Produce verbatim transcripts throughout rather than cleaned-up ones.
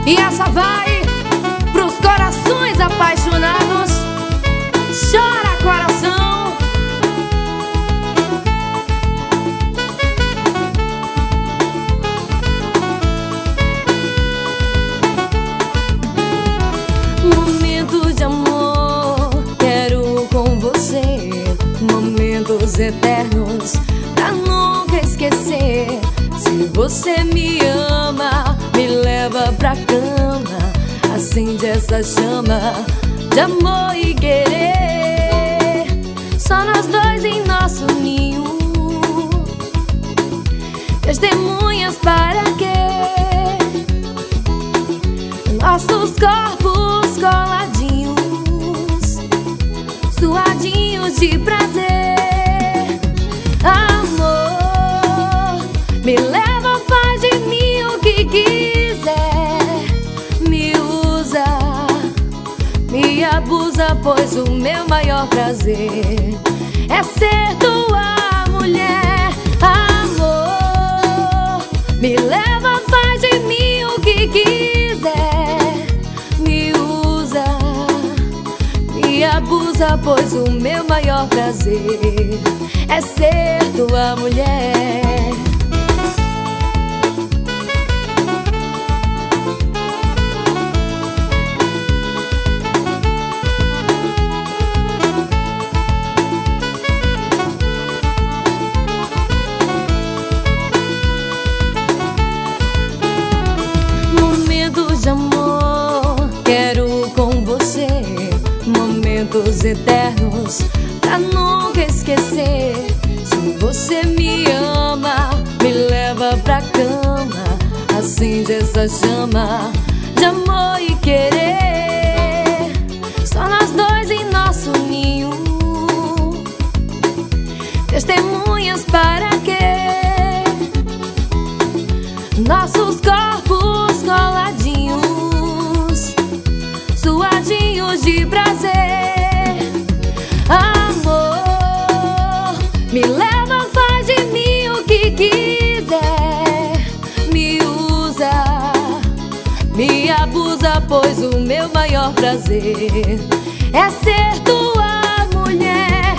E essa vai pros corações apaixonados. Chora, coração. Momento de amor, quero com você. Momentos eternos pra nunca esquecer. Se você me ama, me leva pra cama, acende essa chama de amor e querer. Só nós dois em nosso ninho, testemunhas para quê? Nossos corpos coladinhos, suadinhos de prazer. Amor, me leva, faz de mim o que quiser. Me usa, me abusa, pois o meu maior prazer é ser tua mulher. Amor, me leva, faz de mim o que quiser. Me usa, me abusa, pois o meu maior prazer é ser tua mulher. Momentos de amor, quero com você. Momentos eternos pra nunca esquecer. Se você me ama, me leva pra cama, acende essa chama de amor e querer. Só nós dois em nosso ninho, testemunhas para quê? Nossos corpos coladinhos, suadinhos de prazer. Amor, me leva, faz de mim o que quiser. Me usa, me abusa, pois o meu maior prazer é ser tua mulher.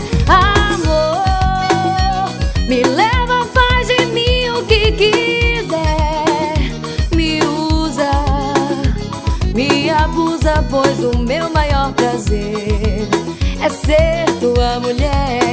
Amor, me leva, faz de mim o que quiser. Me usa, me abusa, pois o meu maior prazer é ser tua mulher.